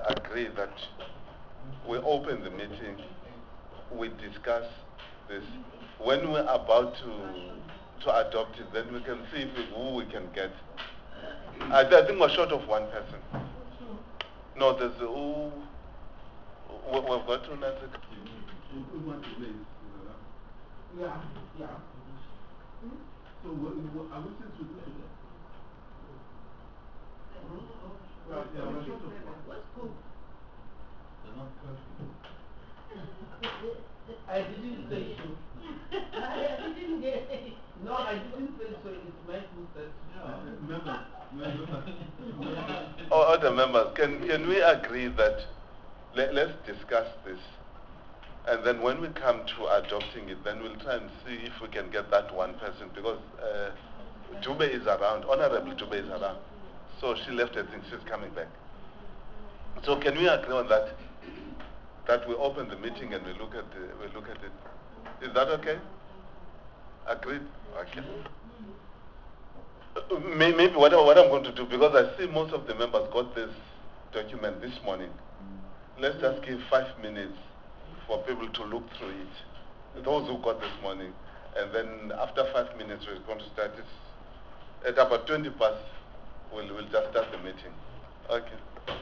agree that we open the meeting, we discuss this. When we're about to adopt it, then we can see who we can get. I think we're short of one person. No, there's who we've got to Nancy. Yeah, yeah. So I will say to them. Yeah, we're short of one. What's cool? They're not perfect. I didn't say so. I didn't get it. No, I didn't say so. It's my food that. Other members, can we agree that let's discuss this, and then when we come to adopting it, then we'll try and see if we can get that one person, because Dube is around, Honorable Dube is around, so she left, I think she's coming back. So can we agree on that? That we open the meeting and we look at it. Is that okay? Agreed? Okay. Maybe what I'm going to do, because I see most of the members got this document this morning, let's just give 5 minutes for people to look through it. Those who got this morning. And then after 5 minutes, we're going to start it. At about 20 past, we'll just start the meeting. Okay.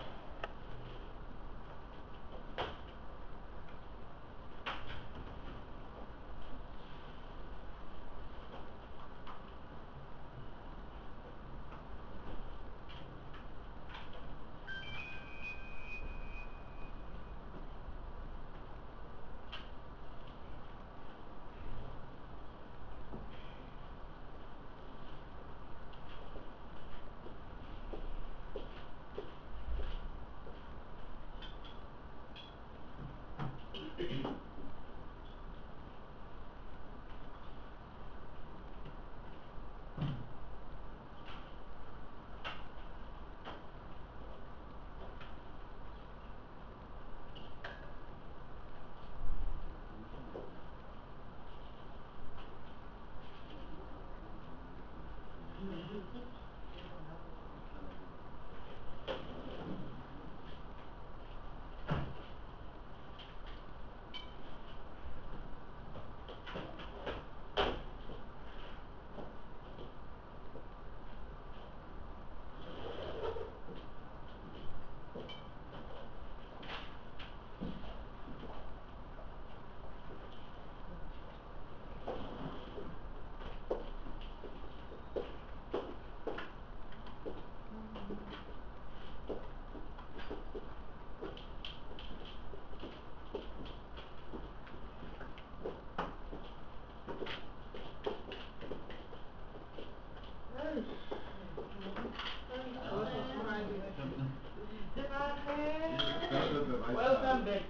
Welcome back.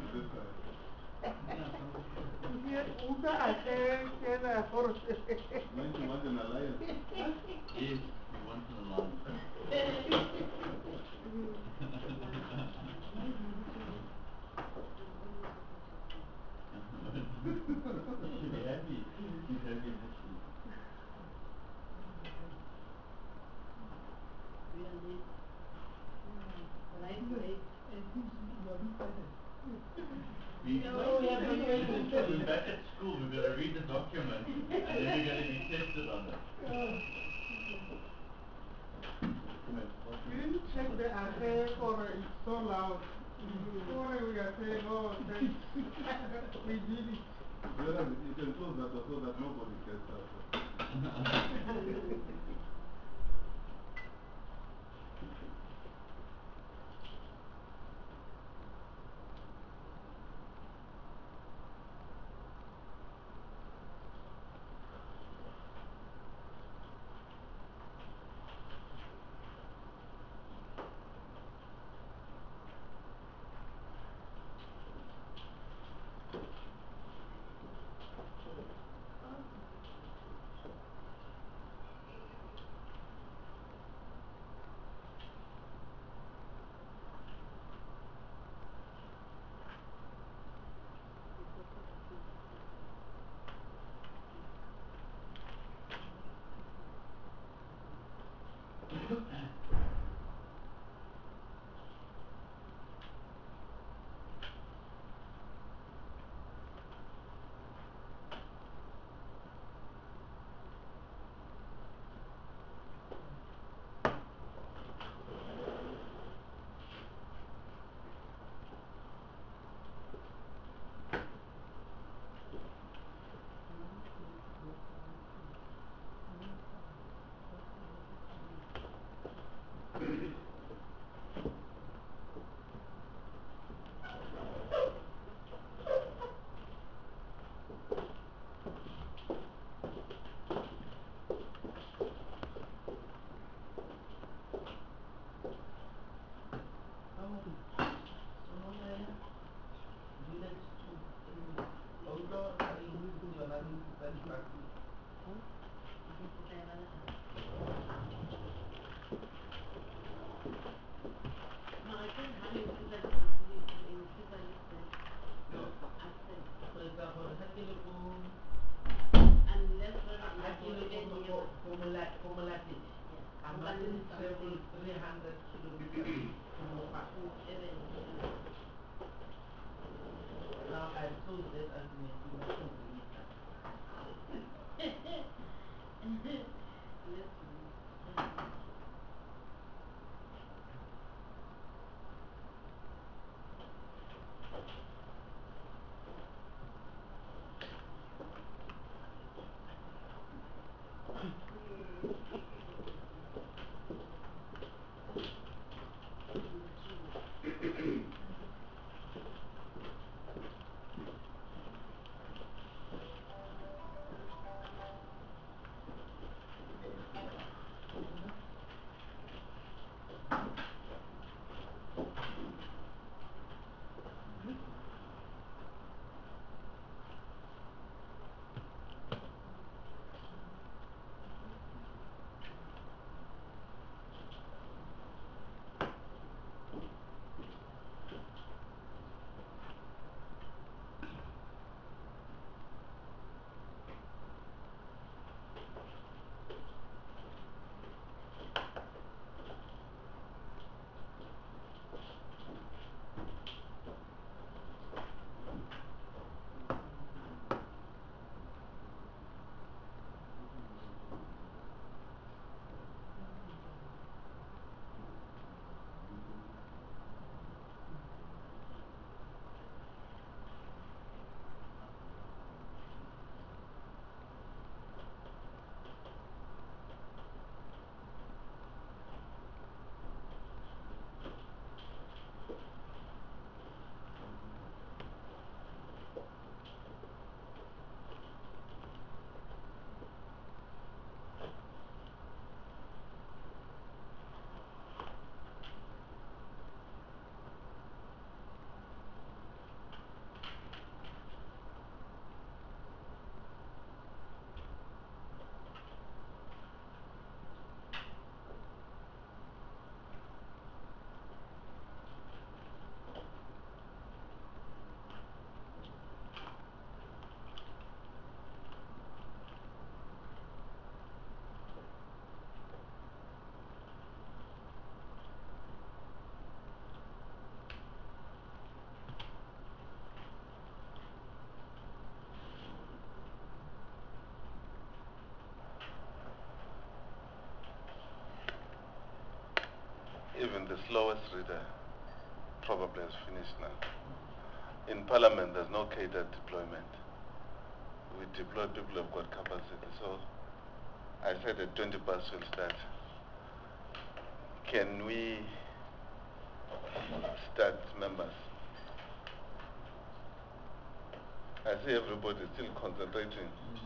You want an alliance? Yes, we want an alliance. She'll be happy. She's happy naturally. We're back at school, we're going to read the document and then we're going to be tested on it. You didn't check the affair for it's so loud. Before we are saying, oh, thanks. We did it. You can close that so that nobody gets out. doesn't travel 300 kilometers to Mopako, now I've closed that argument, you mustn't bring it up. Let's see. Even the slowest reader probably has finished now. In Parliament, there's no catered deployment. We deploy people who've got capacity. So I said at 20 past we'll start. Can we start, members? I see everybody still concentrating.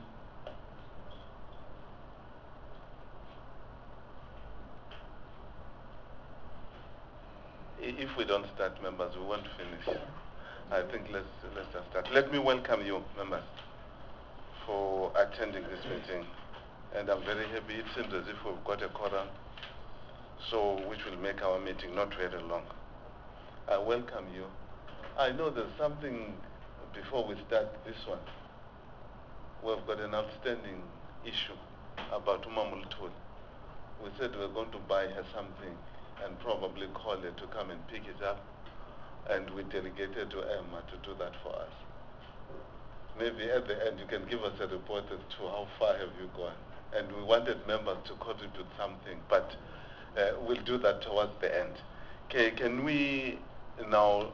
If we don't start, members, we won't finish. I think let's just start. Let me welcome you, members, for attending this meeting. And I'm very happy. It seems as if we've got a quorum, so which will make our meeting not very long. I welcome you. I know there's something before we start this one. We've got an outstanding issue about Umamultul. We said we're going to buy her something and probably call her to come and pick it up. And we delegated to Emma to do that for us. Maybe at the end you can give us a report as to how far have you gone. And we wanted members to contribute something, but we'll do that towards the end. Okay, can we now,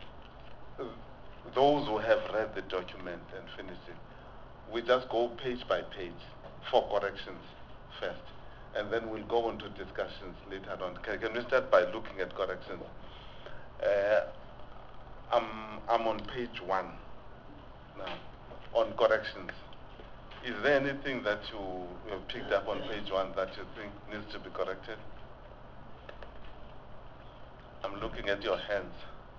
those who have read the document and finished it, we just go page by page for corrections first, and then we'll go on to discussions later on. Can we start by looking at corrections? I'm on page 1 now, on corrections. Is there anything that you have picked up on page 1 that you think needs to be corrected? I'm looking at your hands.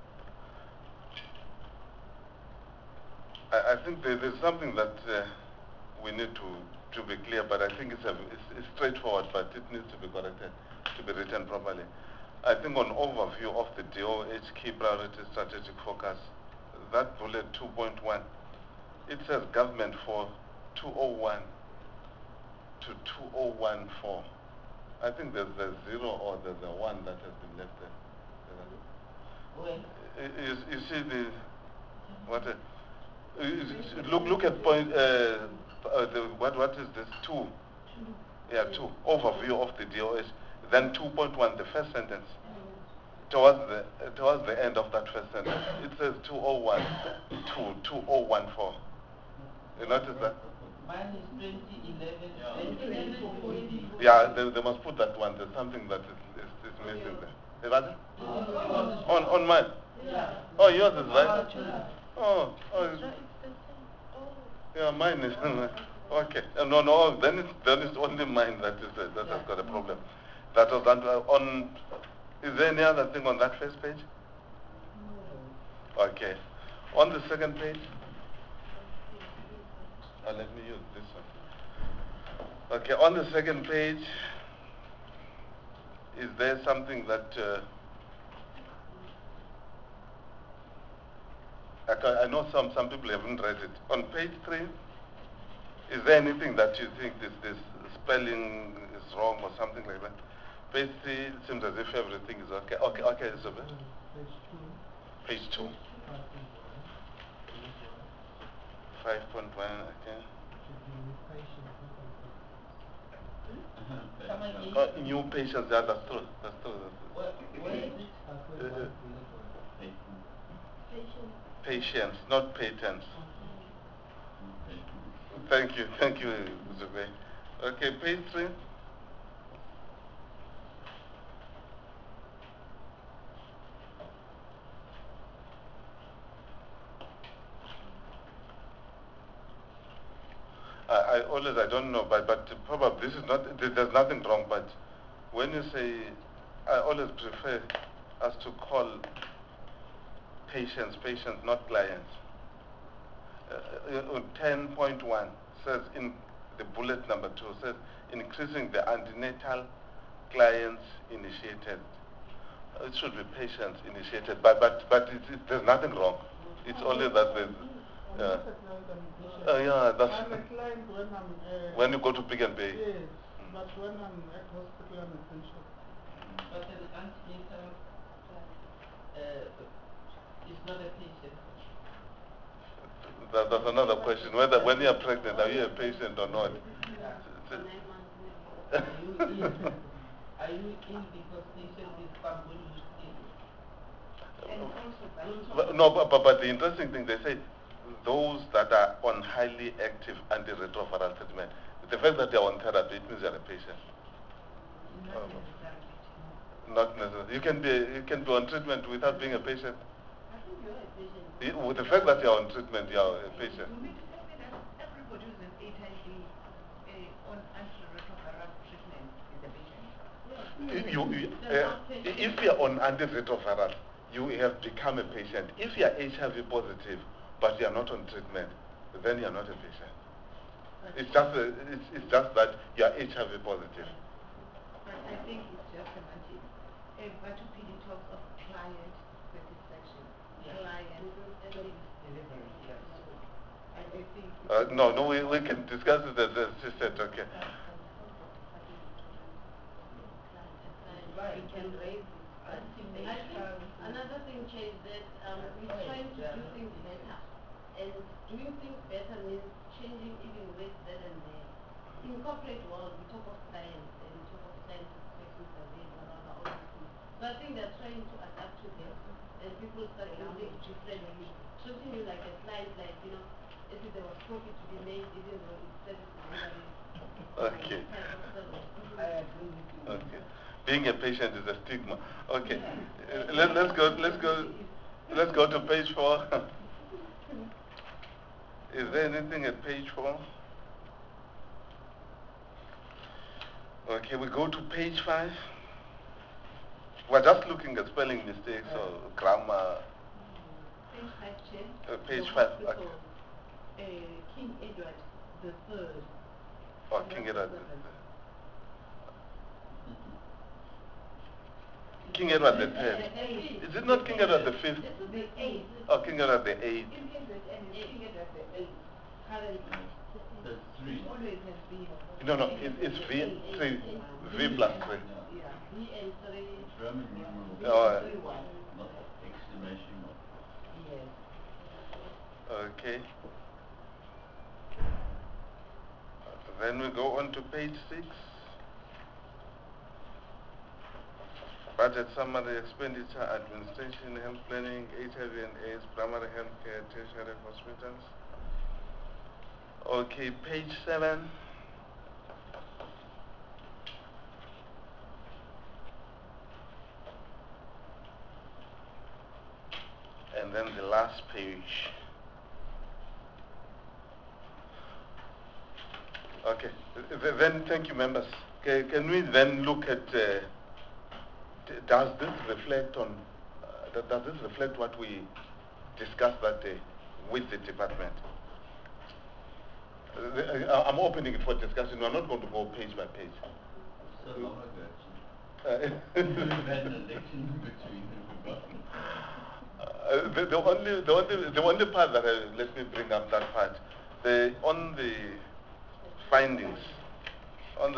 I think there's something that we need to be clear, but I think it's straightforward, but it needs to be corrected, to be written properly. I think on overview of the DOH key priority strategic focus, that bullet 2.1, it says government for 201 to 2014. I think there's the 0 or there's the 1 that has been left there. When? You see the, what, look at point, what is this, 2? Yeah, 2, overview of the DOS. Then 2.1, the first sentence. Towards the end of that first sentence, it says 201, 2014. You notice that? Mine is 2011. Yeah, they must put that one. There's something that is missing there. Is that it? On mine? Yeah. Oh, yours is right? Oh, yeah, mine is. Okay. No, then it's only mine that has got a problem. That was on. Is there any other thing on that first page? Okay. On the second page. Let me use this one. Okay, on the second page, is there something that I know some people haven't read it. On page 3, is there anything that you think this spelling is wrong or something like that? Page 3, it seems as if everything is okay. Okay, Isabel. Page 2. 5.1, okay. New patients, yeah, that's true. Where is it? Patients, not patents. Thank you, Zubay. Okay, page 3. I don't know, but probably this is not, there's nothing wrong, but when you say, I always prefer us to call patients, not clients. 10.1 says in the bullet number 2 says increasing the antenatal clients initiated. It should be patients initiated, but there's nothing wrong. It's only that there's. Yeah, that's. I'm a client when I'm. When you go to Pick and Pay. Yes, but when I'm at hospital, I'm essential. But an antenatal is not a patient. That's another question. Whether when you're pregnant, are you a patient or not? Are you ill? Are you ill because patient is somebody who's ill? No, but the interesting thing, they say those that are on highly active antiretroviral treatment, the fact that they're on therapy, it means they're a patient. Not necessarily. You can be on treatment without being a patient. I think you're a patient. With the fact that you're on treatment, you're a patient. You mean to tell me that everybody who's in HIV on antiretroviral treatment is a patient? If you're on antiretroviral, you have become a patient. If you're HIV positive, but you're not on treatment, then you're not a patient. It's just that you're HIV positive. But I think it's just semantics. Batupidi talks of client satisfaction. Client delivery. I think. No, we can discuss it as she said, okay. Right. We can raise it. I think another thing, Chair, is that we're trying to do things better. And doing things better means changing even words there and there. In corporate world, we talk of clients and we talk of client satisfaction surveys, blah, blah, blah, all these things. So I think they're trying to adapt to this and people start using differently. Treating you like a client, like, as if there was profit to be made, even though it's service delivery. Okay. I agree with you. Okay. Being a patient is a stigma. Okay. Let's go to page 4. Is there anything at page 4? Okay, we go to page 5. We're just looking at spelling mistakes or grammar. Page 5, Chair. Page The 5. hospital, Okay. King Edward III. Oh, King Edward. King Edward the Third. Is it not King Edward the Fifth? This is the 8th. Oh, King Edward the Eighth. King Edward the 8th. Currently. That's 3. Always has been. No, it's V, 3, V plus 3. Yeah, V and 3. It's Roman numeral, V Oh, and 3 1. not exclamation mark. Yes. Okay. Then we go on to page 6. Budget summary, expenditure, administration, health planning, HIV and AIDS, primary health care, tertiary hospitals. Okay, page 7. And then the last page. Okay, then thank you members. Can we then look at, does this reflect on, does this reflect what we discussed that day with the department? I'm opening it for discussion. We're not going to go page by page. So long ago, actually. We've had an election in between and forgotten. The only part that let me bring up that part. On the findings, let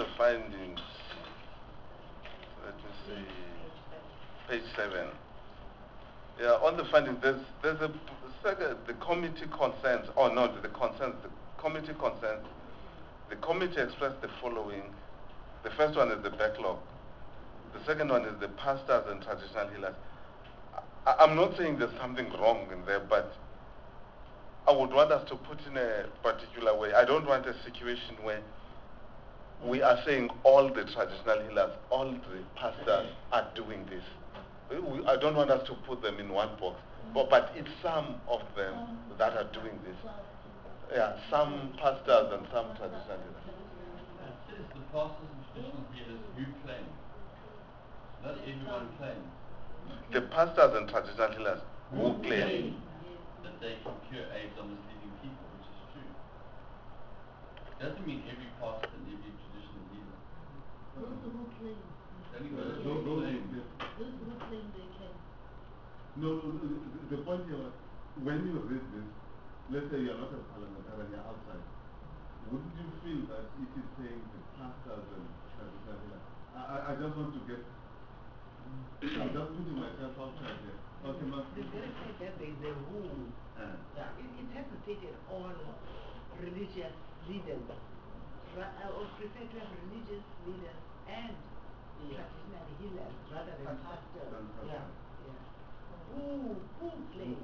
me see, page 7. Yeah, on the findings, there's the committee concerns. Oh no, the concerns. The committee concerns. The committee expressed the following. The first one is the backlog. The second one is the pastors and traditional healers. I'm not saying there's something wrong in there, but I would want us to put in a particular way. I don't want a situation where we are saying all the traditional healers, all the pastors are doing this. I don't want us to put them in one box, but it's some of them that are doing this. Yeah, some pastors and some traditional healers. It says the pastors and traditional healers who claim. Not everyone claims The pastors and traditional healers who claim. that they can cure AIDS on misleading people, which is true. Doesn't mean every pastor and every traditional healer. Those who claim. Only Those those who claim. Those who claim they can. No, the point here, when you read this, let's say you're not a parliamentarian, you're outside, wouldn't you feel that it is saying the pastors and traditional healers? I just want to get, I'm just putting myself outside there. Okay, The very fact that there is a rule, it has to take it all religious leaders. I would prefer to have religious leaders and traditional healers rather than pastors. Yeah. Who claim?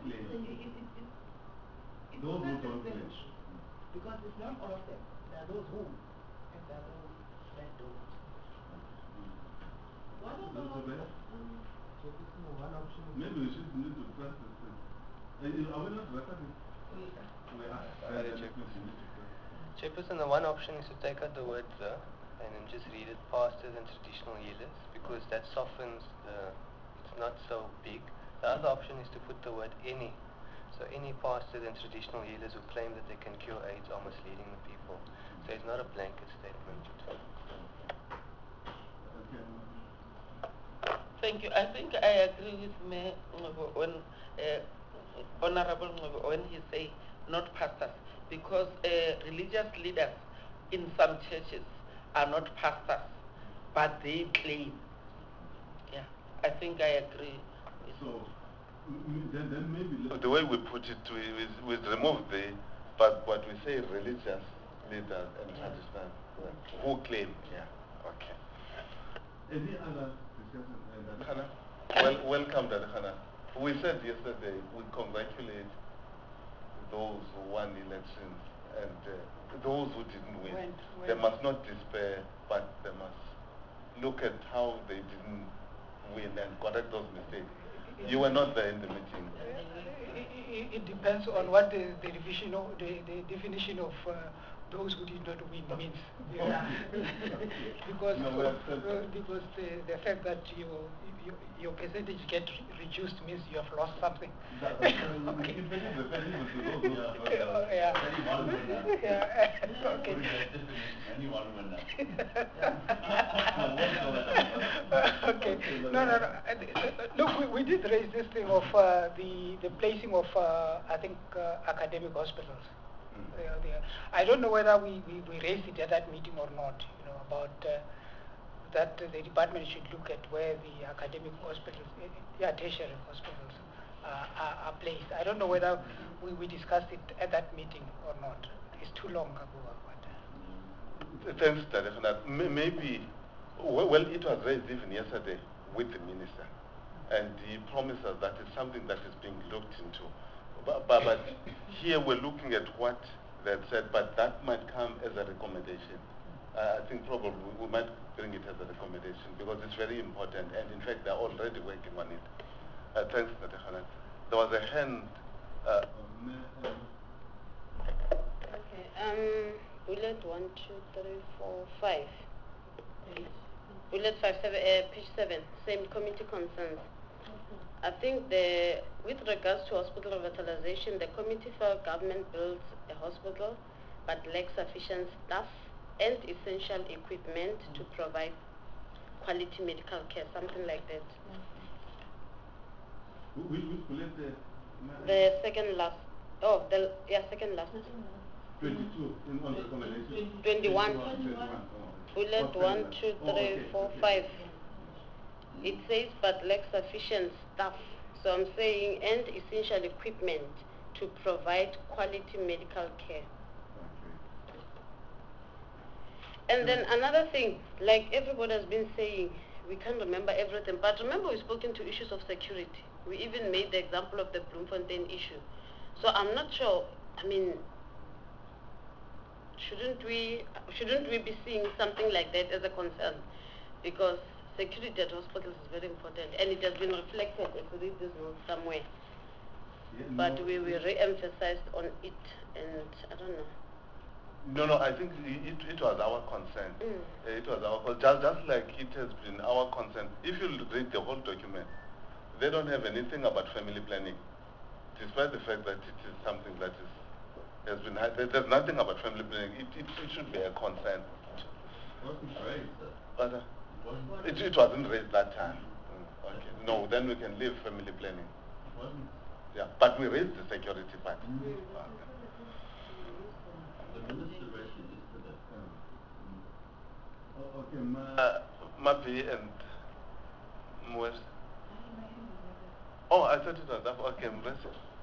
It's Those who not don't the claim. same. Because it's not all of them. There are those who, and there are those that don't. What about one option? Maybe we should need to press this thing. Are we not recording? We are. Chairperson, the one option is to take out the word the and then just read it pastors and traditional healers because that softens it's not so big. The other option is to put the word any. So any pastors and traditional healers who claim that they can cure AIDS are misleading the people. So it's not a blanket statement. Thank you. I think I agree with me when Honorable when he say not pastors, because religious leaders in some churches are not pastors, but they claim. Yeah, I think I agree. So then maybe The way we put it, we remove the, but we say religious leaders and traditional who claim. Yeah. Okay. any other discussion? Hannah, welcome, Dada Hannah. We said yesterday we congratulate those who won elections and those who didn't win. They must not despair, but they must look at how they didn't win and correct those mistakes. You were not there in the meeting. It depends on what the definition of those who did not win means. Yeah. because because the fact that your percentage get reduced means you have lost something. Okay. Yeah. Okay. Only one winner. Okay. No. Look, we did raise this thing of the placing of I think academic hospitals. I don't know whether we raised it at that meeting or not, about that the department should look at where the academic hospitals, tertiary hospitals are placed. I don't know whether we discussed it at that meeting or not. It's too long ago. Thanks, Director. Maybe, well, it was raised even yesterday with the minister, and he promised us that it's something that is being looked into. But here we're looking at what they said, but that might come as a recommendation. I think probably we might bring it as a recommendation because it's very important, and in fact they're already working on it. Thanks, Director. There was a hand. Okay. Bullet 1, 2, 3, 4, 5. Bullet 5, 7, page 7. Same committee concerns. I think with regards to hospital revitalization, the committee felt government builds a hospital but lacks sufficient staff and essential equipment to provide quality medical care, something like that. Which bullet? The second last. Oh, second last. 22 on the recommendation. 21. 21. Bullet 1, 2, 3, 4, 5. It says but lacks sufficient staff. So I'm saying and essential equipment to provide quality medical care. And then another thing, like everybody has been saying, we can't remember everything, but remember we spoke into issues of security. We even made the example of the Bloemfontein issue. So I'm not sure, shouldn't we be seeing something like that as a concern? Because security at hospitals is very important, and it has been reflected if we read this note somewhere. Yeah, but we re-emphasized on it, and I don't know. No, I think it was our concern. It was our concern, just like it has been our concern. If you read the whole document, they don't have anything about family planning, despite the fact that it is something that has been. There's nothing about family planning. It should be a concern. It wasn't raised. But it wasn't raised that time. Okay. No, then we can leave family planning. It wasn't. Yeah, but we raised the security part. Okay. The minister raised it yesterday. Okay, Mapi and Mwes. Oh, I thought it was that. Okay, Mwes.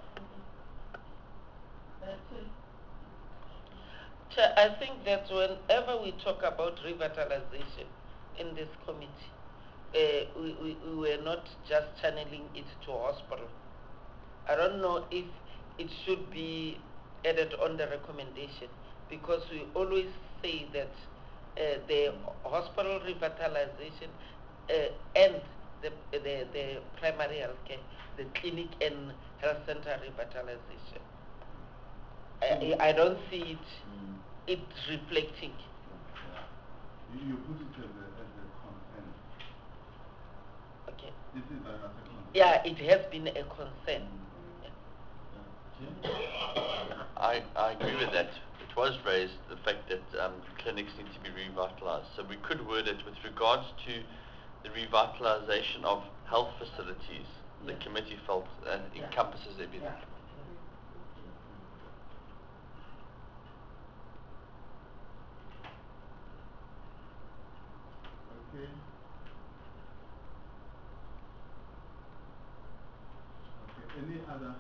Chair, I think that whenever we talk about revitalization in this committee, we were not just channeling it to hospital. I don't know if it should be added on the recommendation, because we always say that the hospital revitalization and the primary health care, the clinic and health center revitalization. I don't see it reflecting. You put it as a concern. Okay. This is as a concern. Yeah, it has been a concern. I agree with that. It was raised, the fact that clinics need to be revitalized. So we could word it with regards to the revitalization of health facilities. The committee felt that encompasses everything. Okay. Okay. Any other?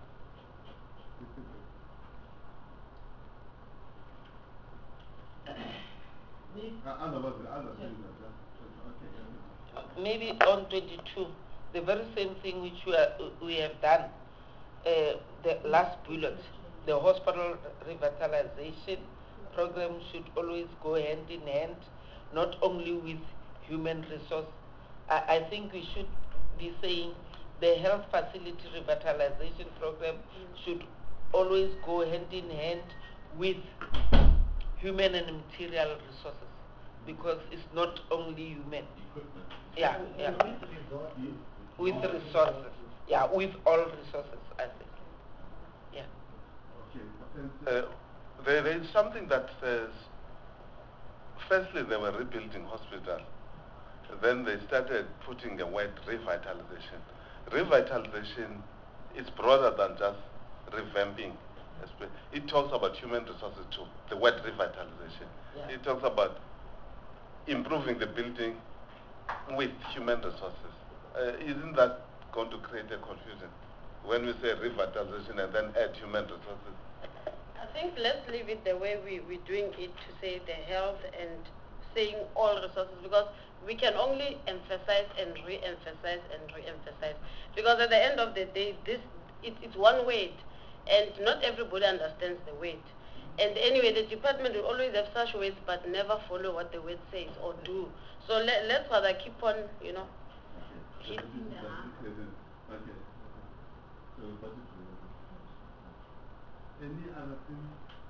Otherwise, the other things are just okay. Maybe on 22, the very same thing which we have done, the last bullet, the hospital revitalization program should always go hand in hand, not only with human resource. I think we should be saying the health facility revitalization program should always go hand in hand with human and material resources, because it's not only human. Equipment. Yeah. With resources. Yeah, with all resources, I think. Yeah. Okay. There is something that says, firstly they were rebuilding hospital, then they started putting the word revitalization. Revitalization is broader than just revamping It talks about human resources too, the word revitalization. Yeah. It talks about improving the building with human resources. Isn't that going to create a confusion when we say revitalization and then add human resources? I think let's leave it the way we're doing it, to say the health and saying all resources, because we can only emphasize and re-emphasize and re-emphasize, because at the end of the day it's one word and not everybody understands the word. And anyway, the department will always have such words but never follow what the word says or do. So let's rather keep on, you know, Okay. hitting the mark. Okay. So budget related. Any other thing?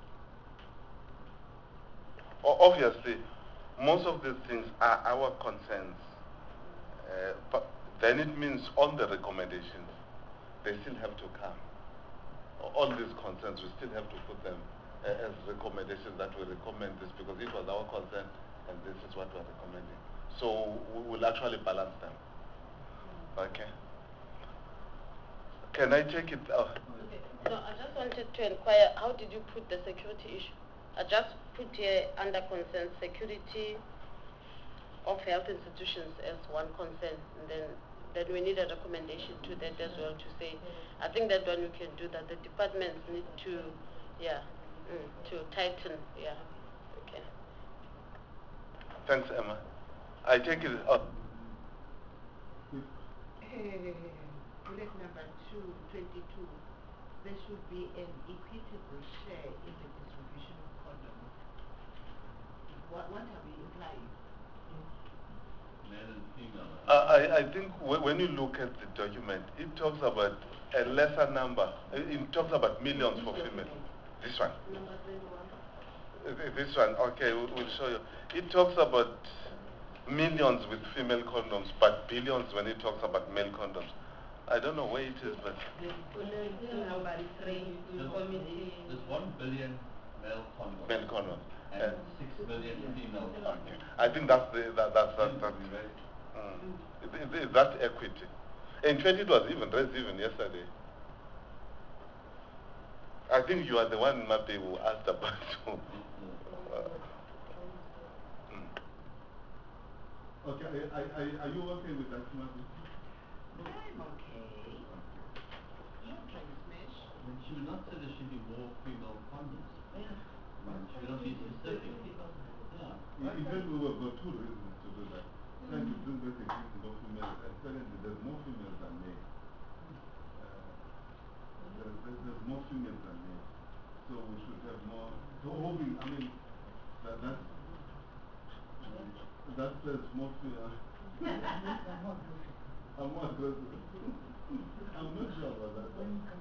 Obviously, most of these things are our concerns, but then it means on the recommendations, they still have to come. All these concerns, we still have to put them as recommendations, that we recommend this because it was our concern and this is what we're recommending. So we will actually balance them. Okay. Can I take it? Okay. No, I just wanted to inquire, how did you put the security issue? I just put here under concern security of health institutions as one concern, and then we need a recommendation to that as well, to say, I think that one we can do that. The departments need to, to tighten, okay. Thanks, Emma. I take it. Bullet number 222, there should be an equitable share in the distribution of condoms. What are we implying? Male and female. I think when you look at the document, it talks about a lesser number. It talks about millions for female. This one. Number 21. This one, okay, we'll show you. It talks about millions with female condoms, but billions when it talks about male condoms. I don't know where it is, but... Number 3, committee. There's 1 billion male condoms. Male condoms. And 6 billion female condoms. Okay. I think that's that's equity. In fact, it was even raised even yesterday. I think you are the one, Mape, who asked about Okay, are you okay with that, Mape? I'm okay. Not trying to smash. But she would not say there should be more female condoms. Yeah. Should not be specific. Yeah. In fact, we have got 2 reasons to do that. Trying to bring back the existing of females, and secondly, there's more females than males. There's more females than males. So we should have more. So hoping, I mean, that says more females. I'm more aggressive. I'm not sure about that.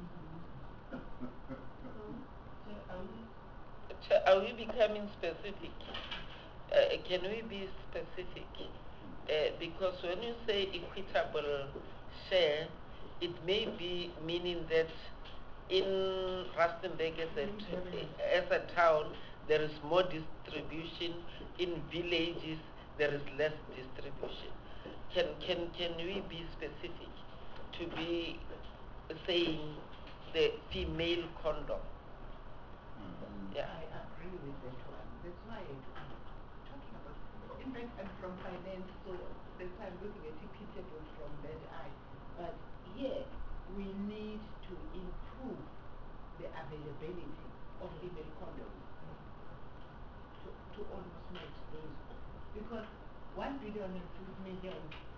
Are we becoming specific? Can we be specific? Because when you say equitable share, it may be meaning that in Rustenburg as a town, there is more distribution. In villages, there is less distribution. Can we be specific to be saying the female condom? Yeah. I agree with that one. That's why I'm talking about, in fact, I'm from finance, so that's why I'm looking at equitable from that eye. But here, we need to improve the availability of female condoms to almost match those. Because 1 billion and 2 million,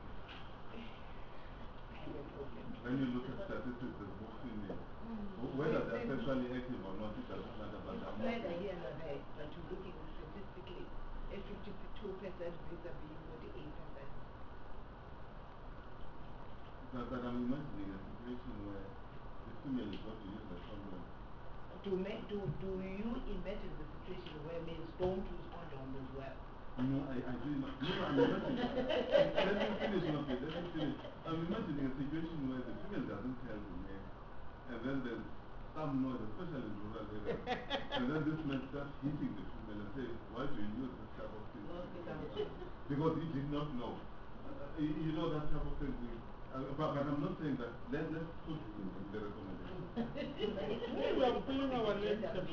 I have a problem. When you look at statistics, there's more females. Whether they're sexually active or not, it doesn't matter, but they're more. Neither here nor there, but you're looking statistically at 52% vis-a-vis 48%. But I'm imagining a situation where the female is going to use the condom. Do you imagine the situation where males don't use condoms as well? No, I do not. No, I'm imagining. Let me finish, Mape, let me finish. I'm imagining a situation where the female doesn't tell the male, and then there's some noise, especially in rural areas, and then this man starts hitting the female and say, why do you use this type of thing? Because he did not know. You know that type of thing. but I'm not saying that. Let's put it in the recommendation. We are pulling our legs up.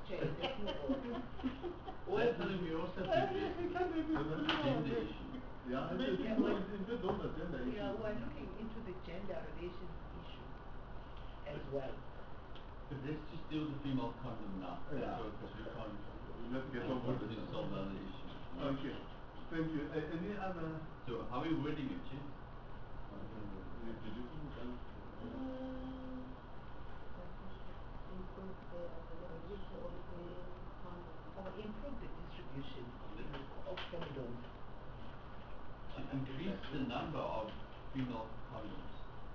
Well, we also did this gender issue. Yeah, it's those are gender issues. Yeah, we're looking into the gender relations issue as well. But let's just deal with the female condom now. Yeah. Because we can't. Let's get We'll over put this. it to solve the other issues. Okay. Thank you. Any other? So how are we wording it, Chief? Did you think that? Or improve the distribution of condoms. To increase the number of female condoms.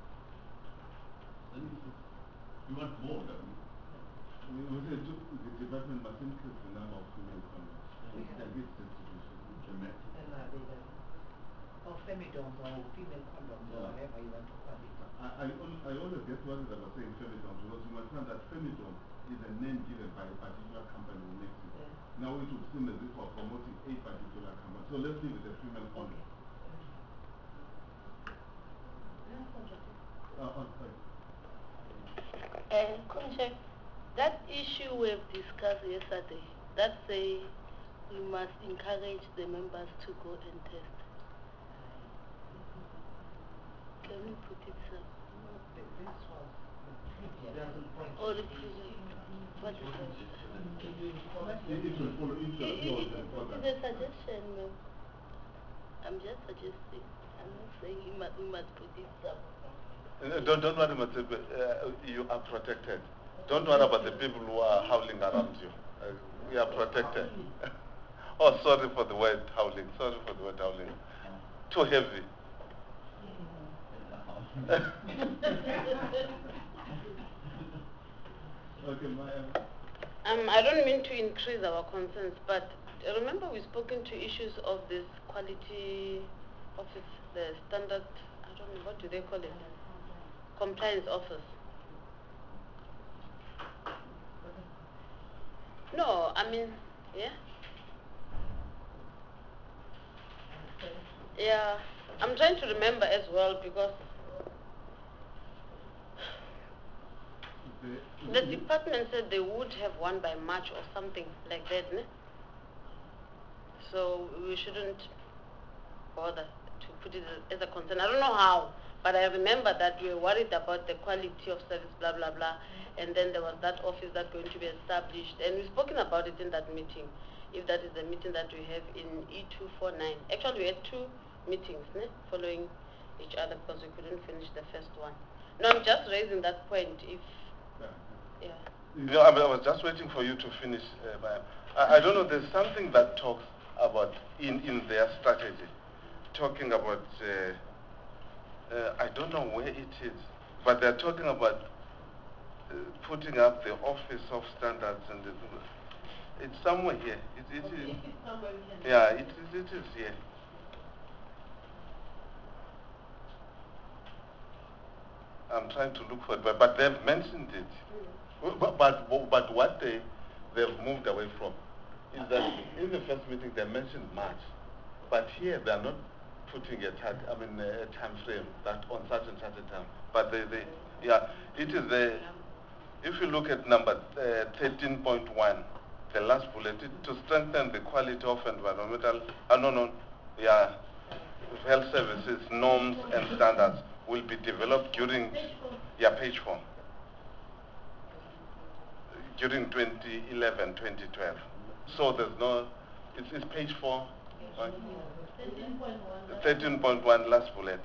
Then we want more, don't we? We said the department must increase the number of female condoms. Yeah. And its distribution. Dramatic. Or femidoms or female condoms or whatever you want to call it. I always get worried about saying femidom because you might find that femidom is a name given by a particular company in Mexico. Now it would seem as if we're promoting a particular company. So let's leave it as female condom. Kunche, that issue we've discussed yesterday, that say we must encourage the members to go and test. Can we put it so? This was the previous. Or the previous? What is it? It will follow into It's a suggestion, ma'am. I'm just suggesting. I'm not saying we must put it somewhere. Don't worry, Matebe, you are protected. Don't worry about the people who are howling around you. We are protected. Oh, sorry for the word howling. Sorry for the word howling. Too heavy. Okay, I don't mean to increase our concerns, but remember we've spoken to issues of this quality office, the standard, I don't know, what do they call it? Compliance office. No, I mean, yeah? Yeah, I'm trying to remember as well because the department said they would have one by March or something like that, ne? So we shouldn't bother to put it as a concern. I don't know how, but I remember that we were worried about the quality of service, blah, blah, blah. And then there was that office that's going to be established. And we've spoken about it in that meeting, if that is the meeting that we have in E249. Actually, we had two meetings following each other because we couldn't finish the first one. No, I'm just raising that point. If yeah. No, I was just waiting for you to finish. I don't know, there's something that talks about, in their strategy, talking about, I don't know where it is, but they're talking about putting up the Office of Standards, and it's somewhere here. It is. Yeah, it is here. I'm trying to look for it, but they've mentioned it. But what they've moved away from is that in the first meeting they mentioned March, but here they are not putting a time frame that on such and such a time. But yeah, it is the. If you look at number 13.1, the last bullet, to strengthen the quality of environmental, health services, norms and standards will be developed during, page 4, during 2011, 2012. So there's no, it's page 4, right? 13.1, last bullet.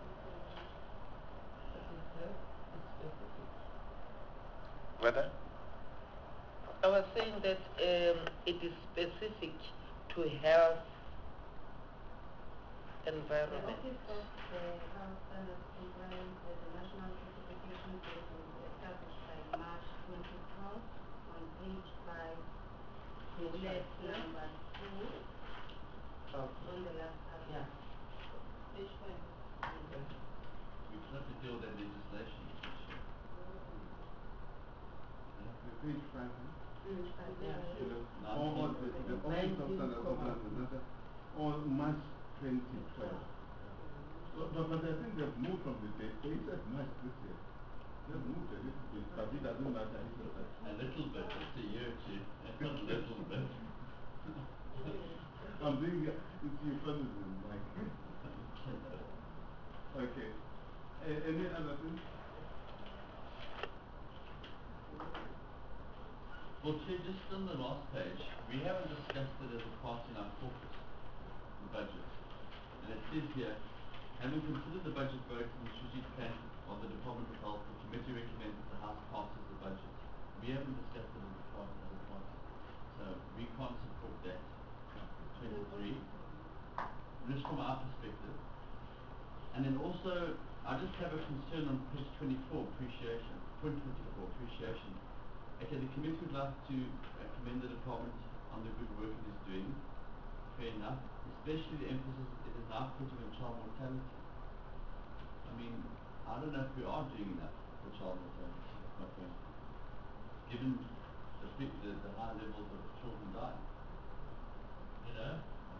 Whether? I was saying that it is specific to health environment. The Office of Health Standards Compliance as a national certification body was established by March 2012 on page 5, bullet number 2, on the last paragraph. Page 5. We have to deal with that legislation issue. Page 5. Yeah. Or the Office of Standards Compliance or March 2012. But I think they've moved from the date. They said March this year. They've moved a little bit, but it doesn't matter. A little bit, it's a year or two. It's not a little bit. I'm doing it's euphemism, Mike. Okay. Any other thing? Well, Chair, just on the last page, we haven't discussed it as a part in our caucus, the budget. And it says here, having considered the budget vote and the strategic plan of the Department of Health, the committee recommends that the House passes the budget. We haven't discussed it as a part. So we can't support that. 23. Just from our perspective. And then also, I just have a concern on page 24, appreciation. Point 24, appreciation. Okay, the committee would like to commend the department on the good work it is doing. Fair enough. Especially the emphasis it is now putting on child mortality. I mean, I don't know if we are doing enough for child mortality, quite frankly. Given the high levels of children dying. You know?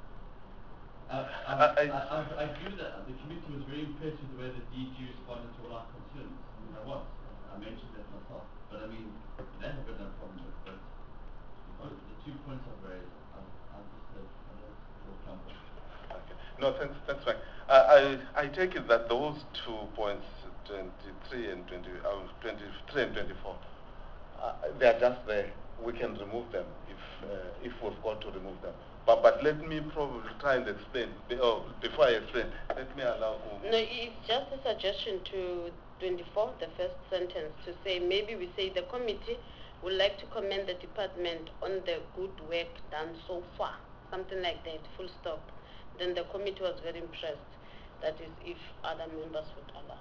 I agree that the committee was very impressed with the way the DG responded to all our concerns. I mentioned that myself. But I mean, they have got no problem with it. But the 2 points I've raised, I just said, I don't feel comfortable. Okay. No, thanks, Mike. I take it that those 2 points, 23 and 23 and 24, they are just there. We can remove them if we've got to remove them. But let me probably try and explain. Before I explain, let me allow. No, it's just a suggestion to 24, the first sentence, to say maybe we say the committee would like to commend the department on the good work done so far, something like that, full stop. Then the committee was very impressed. That is, if other members would allow.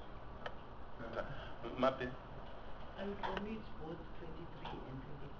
Mappy? I would omit both 23 and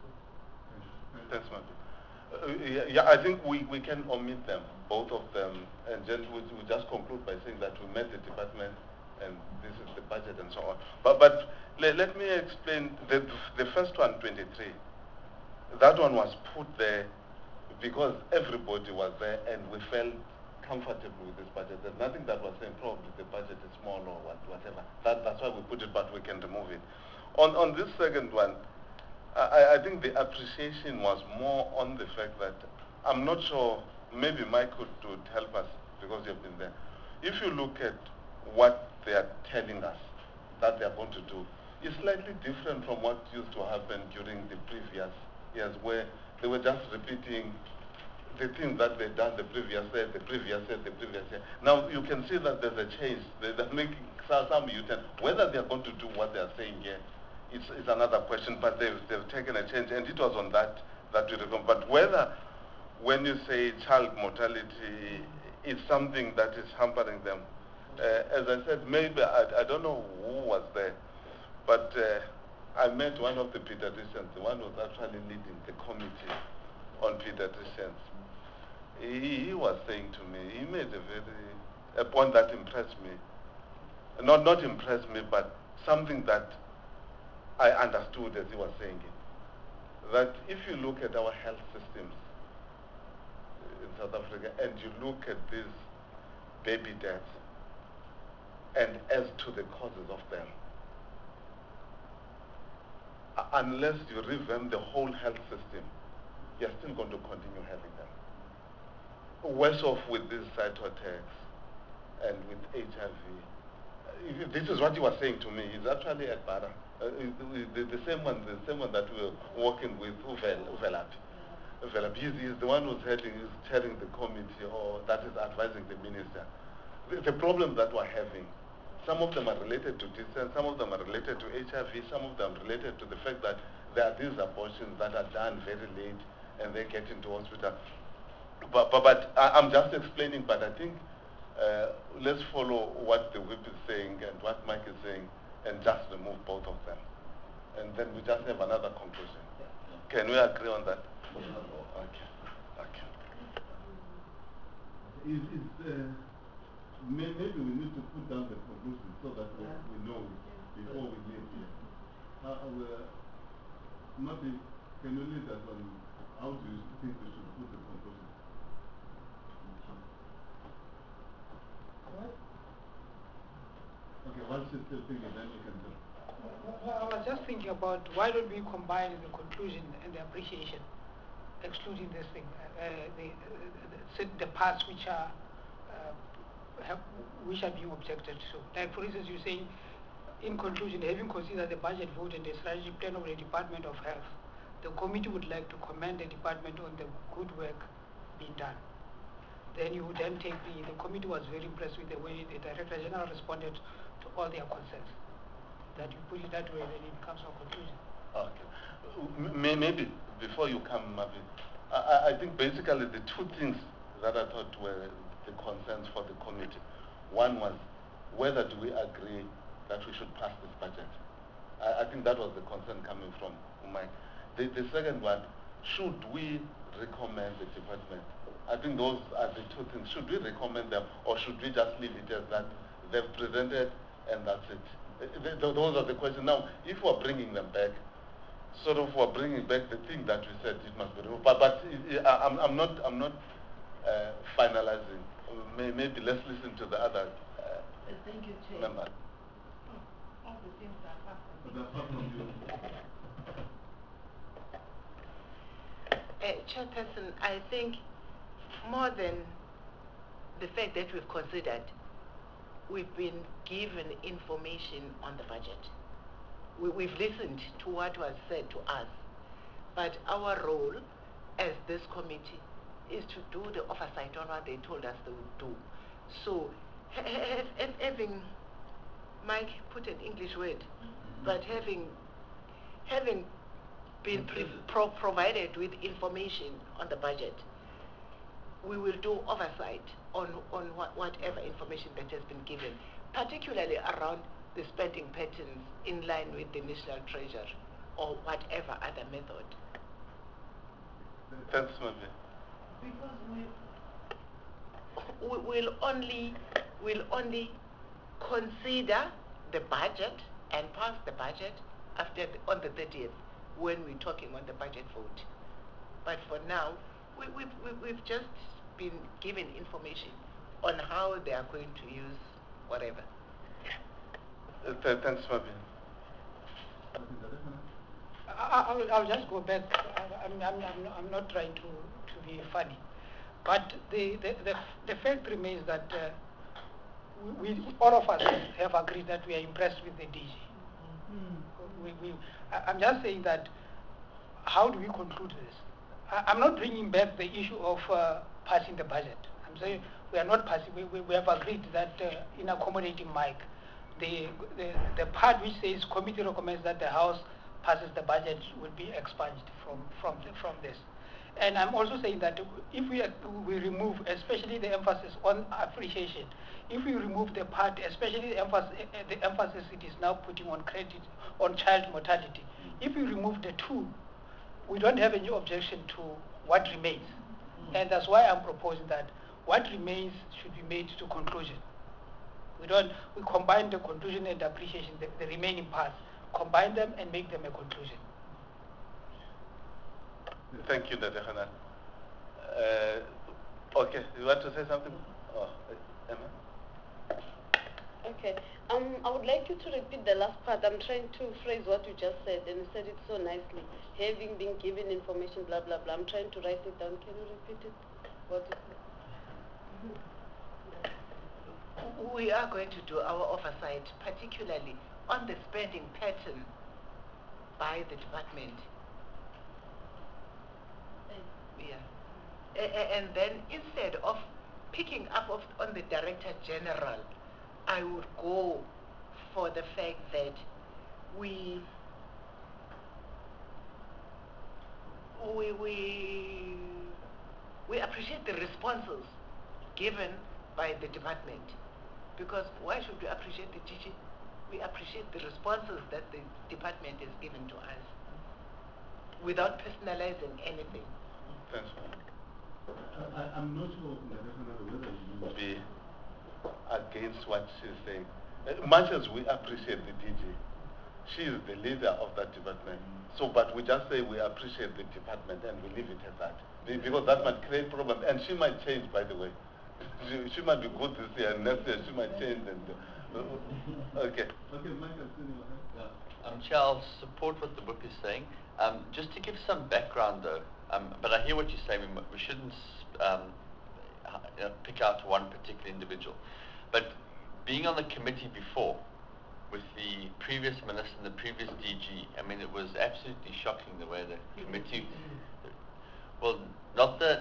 24. Thanks, Mappy. Yeah, I think we can omit them, both of them, and then we just conclude by saying that we met the department and this is the budget and so on. But let me explain the first one, 23. That one was put there because everybody was there and we felt comfortable with this budget. There's nothing that was saying probably the budget is small or whatever. That's why we put it, but we can remove it. On this second one, I think the appreciation was more on the fact that I'm not sure, maybe Mike would help us because you've been there. If you look at what they are telling us that they are going to do, it's slightly different from what used to happen during the previous years where they were just repeating the things that they've done the previous year, the previous year, the previous year. Now you can see that there's a change. They're making some U-turn. Whether they're going to do what they're saying here, it's another question, but they've taken a change, and it was on that we reform. But whether, when you say child mortality, is something that is hampering them, as I said, maybe, I don't know who was there, but I met one of the pediatricians, the one who was actually leading the committee on pediatricians. He was saying to me, he made a point that impressed me. Not impressed me, but something that I understood as he was saying it. That if you look at our health systems in South Africa and you look at these baby deaths and as to the causes of them, unless you revamp the whole health system, you're still going to continue having them. Worse off with these cytoattacks and with HIV. This is what he was saying to me. He's actually at Bara. The same one that we were working with, Uvelapi. He's the one who's chairing the committee or that is advising the minister. The problems that we're having, some of them are related to distance, some of them are related to HIV, some of them related to the fact that there are these abortions that are done very late and they get into hospital. But I'm just explaining, but I think let's follow what the whip is saying and what Mike is saying and just remove both of them. And then we just have another conclusion. Can we agree on that? Okay. Maybe we need to put down the conclusion so that we know before we leave here. Martin, can you lead us on how do you think we should put the conclusion? What? Okay, once you still think then we can do. I was just thinking about why don't we combine the conclusion and the appreciation, excluding this thing, the parts which are being objected to. Like for instance, you say, in conclusion, having considered the budget vote and the strategic plan of the Department of Health, the committee would like to commend the department on the good work being done. Then you would then take the committee was very impressed with the way the Director General responded to all their concerns. That you put it that way, then it becomes a conclusion. Okay. Maybe before you come, Mavi, I think basically the two things that I thought were the concerns for the committee. One was whether do we agree that we should pass this budget. I think that was the concern coming from Umai. The second one, should we recommend the department? I think those are the two things. Should we recommend them, or should we just leave it as that they've presented and that's it? Those are the questions. Now, if we're bringing them back, sort of we're bringing back the thing that we said it must be removed. But I'm not finalizing. Maybe let's listen to the other Thank you, Chair. member. All the things are apart But from apart from you, Chairperson, I think more than the fact that we've considered, we've been given information on the budget. We've listened to what was said to us, but our role as this committee is to do the oversight on what they told us they would do. So having, Mike put an English word, but having been provided with information on the budget, we will do oversight on whatever information that has been given, particularly around the spending patterns in line with the National Treasury or whatever other method. Thanks, Mavi. Because we'll only consider the budget and pass the budget on the 30th when we're talking on the budget vote. But for now, we've just been given information on how they are going to use whatever. Thanks, Mavi. I'll just go back. I'm not trying to be funny, but the fact remains that we all of us have agreed that we are impressed with the DG. I'm just saying that how do we conclude this? I'm not bringing back the issue of passing the budget. I'm saying we are not passing. We have agreed that in accommodating Mike, the part which says committee recommends that the House passes the budget will be expunged from this. And I'm also saying that if we remove, especially the emphasis on appreciation, if we remove the part, especially the emphasis it is now putting on child mortality, if we remove the two, we don't have any objection to what remains. And that's why I'm proposing that what remains should be made to conclusion. We combine the conclusion and the appreciation, the remaining parts, combine them and make them a conclusion. Thank you, Dr. Hanan. Okay, you want to say something? Oh, Emma? Okay. I would like you to repeat the last part. I'm trying to phrase what you just said, and you said it so nicely. Having been given information, blah, blah, blah. I'm trying to write it down. Can you repeat it? What you said? We are going to do our oversight, particularly on the spending pattern by the department. Yeah. And then instead of picking up on the Director General, I would go for the fact that we appreciate the responses given by the department. Because why should we appreciate the DG? We appreciate the responses that the department has given to us without personalizing anything. Thanks, I'm not sure whether you will be against what she's saying. Much as we appreciate the DG, she is the leader of that department. So, but we just say we appreciate the department and we leave it at that. Because that might create problems. And she might change, by the way. She might be good this year, and next year she might change. Okay. Okay, Michael, senior. Chair, I'll support what the book is saying. Just to give some background though, but I hear what you're saying, we shouldn't pick out one particular individual. But being on the committee before, with the previous minister and the previous DG, I mean, it was absolutely shocking the way the committee, well, not the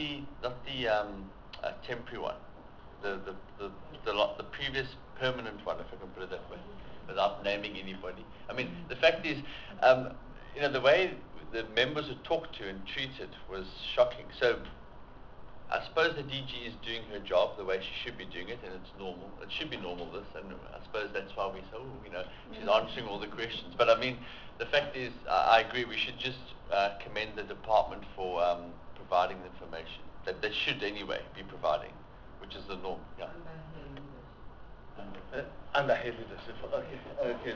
temporary one, the previous permanent one, if I can put it that way, without naming anybody. I mean, the fact is, the way the members were talked to and treated was shocking. So I suppose the DG is doing her job the way she should be doing it, and it's normal. It should be normal, this, and I suppose that's why we say, she's answering all the questions. But I mean, the fact is, I agree, we should just commend the department for providing the information that they should anyway be providing, which is the norm. Yeah. Under her leadership. Okay.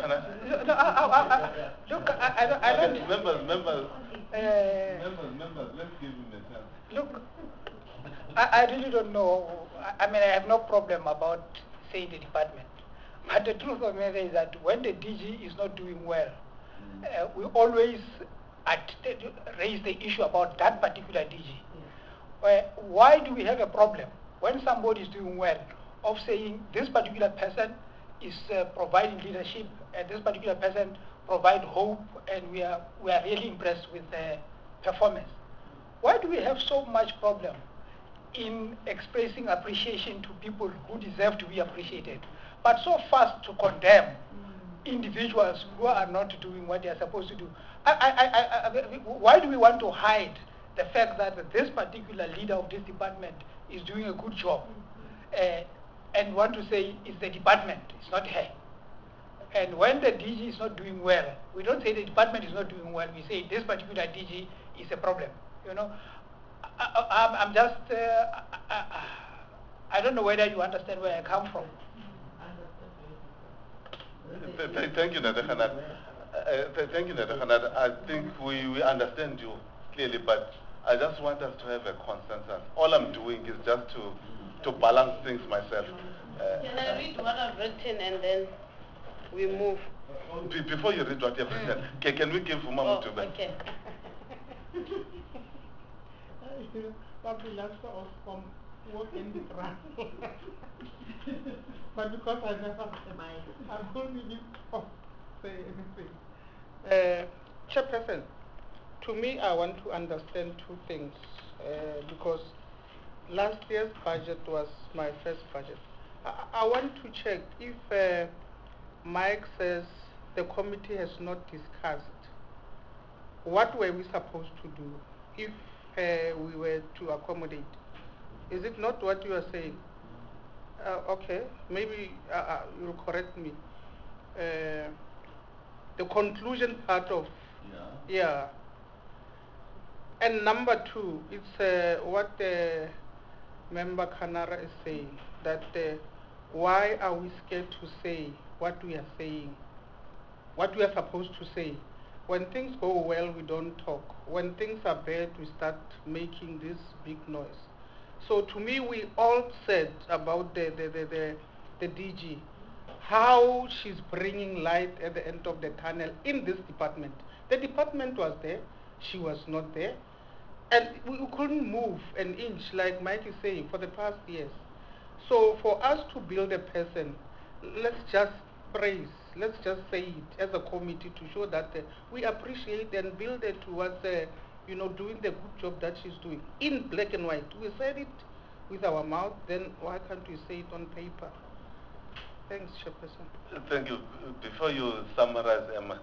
Look, I don't. Members, let's give him a chance. Look, I really don't know. I mean, I have no problem about saying the department. But the truth of the matter is that when the DG is not doing well, we always raise the issue about that particular DG. Why do we have a problem when somebody is doing well of saying this particular person is providing leadership and this particular person provide hope, and we are really impressed with their performance? Why do we have so much problem in expressing appreciation to people who deserve to be appreciated, but so fast to condemn individuals who are not doing what they are supposed to do? Why do we want to hide the fact that this particular leader of this department is doing a good job, and want to say it's the department, it's not her? And when the DG is not doing well, we don't say the department is not doing well, we say this particular DG is a problem. I'm just, I don't know whether you understand where I come from. Thank you, Nadekhanat. Thank you, Nadekhanat. I think we understand you clearly, but I just want us to have a consensus. All I'm doing is just to balance things myself. Can I read what I've written and then we move? Before you read what you've written, can we give Umamu to them? Okay. Probably last off from work in the run. But because I never I couldn't even say anything. Chairperson, to me, I want to understand two things because last year's budget was my first budget. I want to check if Mike says the committee has not discussed what were we supposed to do if we were to accommodate. Is it not what you are saying? Okay, maybe you'll correct me. The conclusion part of, yeah. And number two, it's what Member Kanara is saying, that why are we scared to say what we are saying, what we are supposed to say? When things go well, we don't talk. When things are bad, we start making this big noise. So to me, we all said about the DG, how she's bringing light at the end of the tunnel in this department. The department was there, she was not there, and we couldn't move an inch, like Mike is saying, for the past years. So for us to build a person, let's just praise, let's just say it as a committee to show that we appreciate and build it towards doing the good job that she's doing in black and white. We said it with our mouth, then why can't we say it on paper? Thanks, Chairperson. Thank you. Before you summarize, Emma,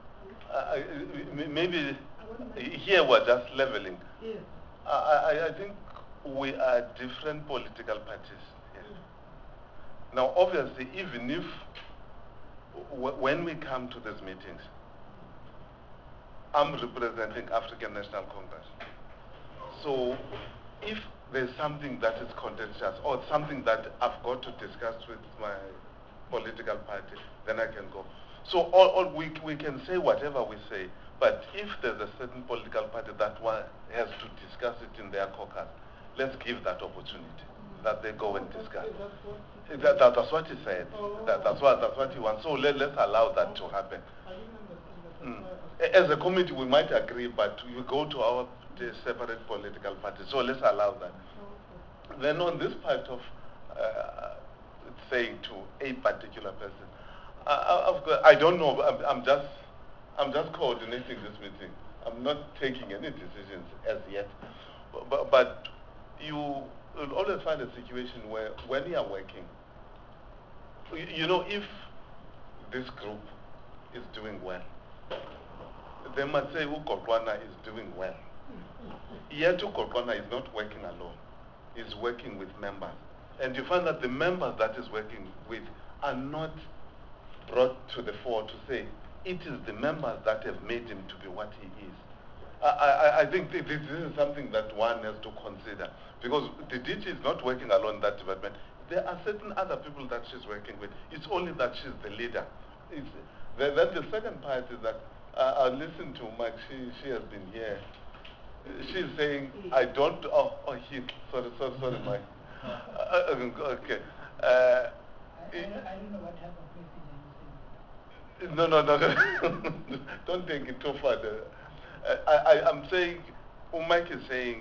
maybe here we're just leveling. Yes. I think we are different political parties here. Now, obviously, even if when we come to these meetings, I'm representing African National Congress. So if there's something that is contentious or something that I've got to discuss with my political party, then I can go. So we can say whatever we say, but if there's a certain political party that one has to discuss it in their caucus, let's give that opportunity. that they go and discuss. That's what That's what he said. Oh. That's what he wants. So let's allow that to happen. I didn't understand that. As a committee, we might agree, but we go to our separate political parties. So let's allow that. Then on this part of saying to a particular person, I don't know. I'm just coordinating this meeting. I'm not taking any decisions as yet. But you will always find a situation where when you are working, you know, if this group is doing well, they must say Ukotwana is doing well. Yet Ukotwana is not working alone. He's working with members. And you find that the members that he's working with are not brought to the fore to say, it is the members that have made him to be what he is. I think this is something that one has to consider. Because the DG is not working alone in that department. There are certain other people that she's working with. It's only that she's the leader. Then the second part is that I listened to Mike. She has been here. She's saying, I don't, sorry, Mike. Okay. I don't know what type of message I'm saying. No. Don't take it too far. I'm saying, Mike is saying,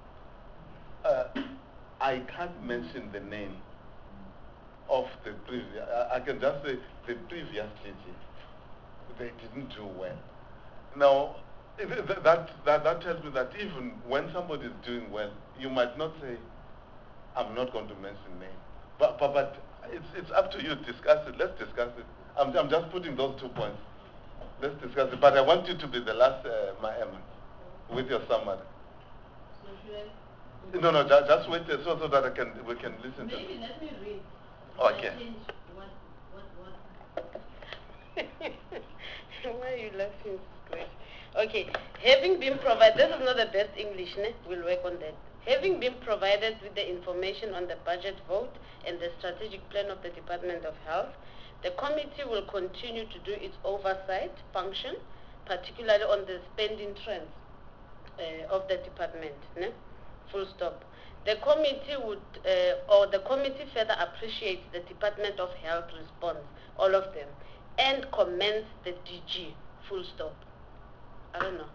I can't mention the name of the previous, I can just say the previous DG. They didn't do well. Now, that tells me that even when somebody is doing well, you might not say, I'm not going to mention name. But it's up to you to discuss it. Let's discuss it. I'm just putting those 2 points. Let's discuss it. But I want you to be the last, Emma, with your summary. So should I? No, just wait so that we can listen to it. Maybe let me read. Okay. I change what. Why are you laughing? Great. Okay. Having been provided, this is not the best English, ne? We'll work on that. Having been provided with the information on the budget vote and the strategic plan of the Department of Health, the committee will continue to do its oversight function, particularly on the spending trends of the department. Ne? Full stop. The committee the committee further appreciates the Department of Health response, all of them, and commends the DG. Full stop. I don't know.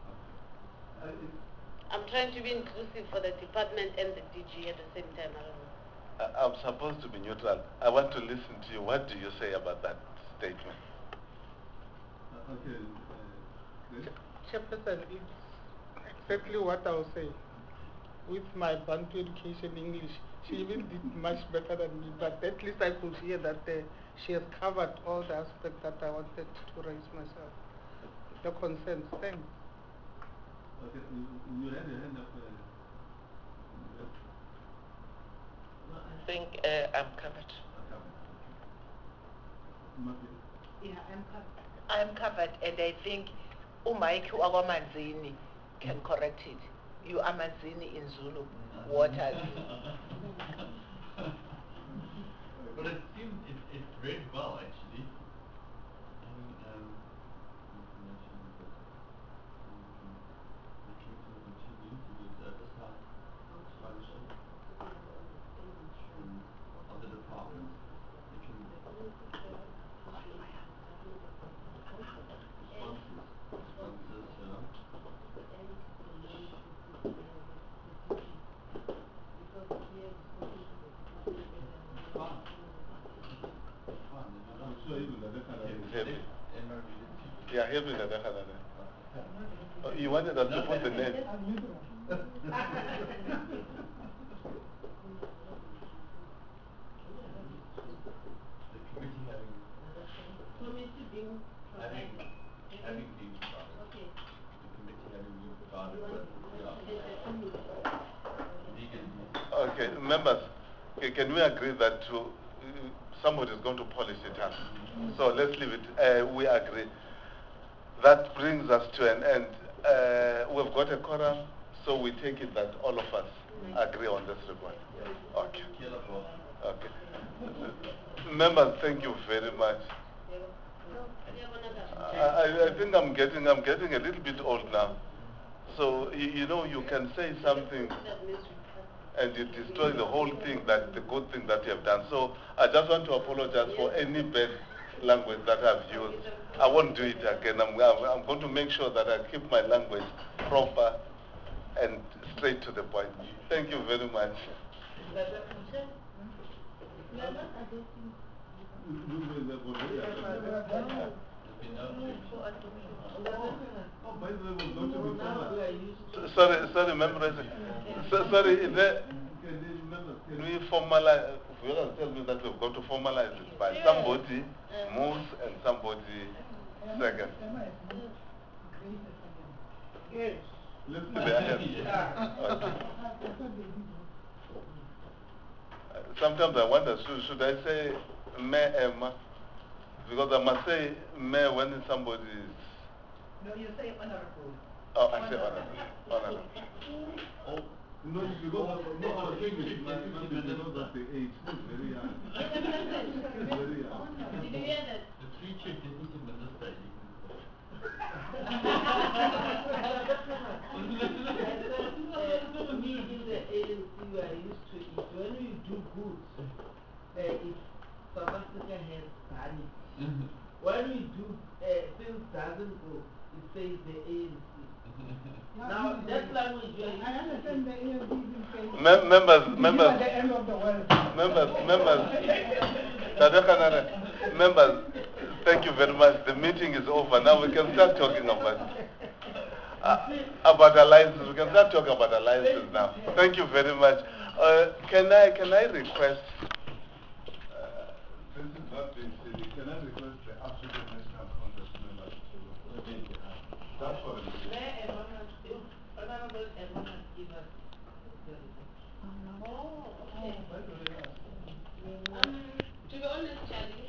I'm trying to be inclusive for the department and the DG at the same time. I don't know. I'm supposed to be neutral. I want to listen to you. What do you say about that statement? Okay. Chris? Chairperson, it's exactly what I was saying. With my Bantu education English, she even did much better than me, but at least I could hear that she has covered all the aspects that I wanted to raise myself. The concerns. Thanks. Okay, you had your hand up. I think I'm covered. Yeah, I'm covered. I'm covered, and I think Mike Wamanzini can correct it. You are Manzini in Zulu waters. But it seemed it read well actually. Of the department. I'm sure even the Heavy. Yeah, heavy. You wanted us to put the name. The committee Committee being provided. having been provided. Okay. The committee having been provided with legal. Okay, members, can we agree that somebody is going to polish it up? So let's leave it. We agree. That brings us to an end. We've got a quorum, so we take it that all of us agree on this report. Okay. Okay. Members, thank you very much. I think I'm getting a little bit old now. So you know you can say something. and you destroy the whole thing, that the good thing that you have done. So I just want to apologize for any bad language that I've used. I won't do it again. I'm going to make sure that I keep my language proper and straight to the point. Thank you very much. We are not adopting. Oh, by the way, we're going to be Sorry, members. Sorry, can we formalize? You don't tell me that we've got to formalize it by somebody moves and somebody second. Yes. Sometimes I wonder, should I say me Emma? Because I must say me when somebody is. No, you say honorable. Oh, I say honorable. Honorable. Oh, no, because no, our English, my because of the age, is very young. It's very young. Did you hear that? The three chief deputy minister. We in the ANC we are used to it. When we do good, it's South Africa has done it. When we do things doesn't go, it says the ANC. Now that language you are used I understand the ANC Members, at the end of the world. members, thank you very much. The meeting is over. Now we can start talking about alliances. We can start talking about alliances now. Thank you very much. Can I request? This is not being silly. Can I request the African National Congress members to raise their hand? That's for them. Honorable Emmanuel give us the report. To be honest, Charlie,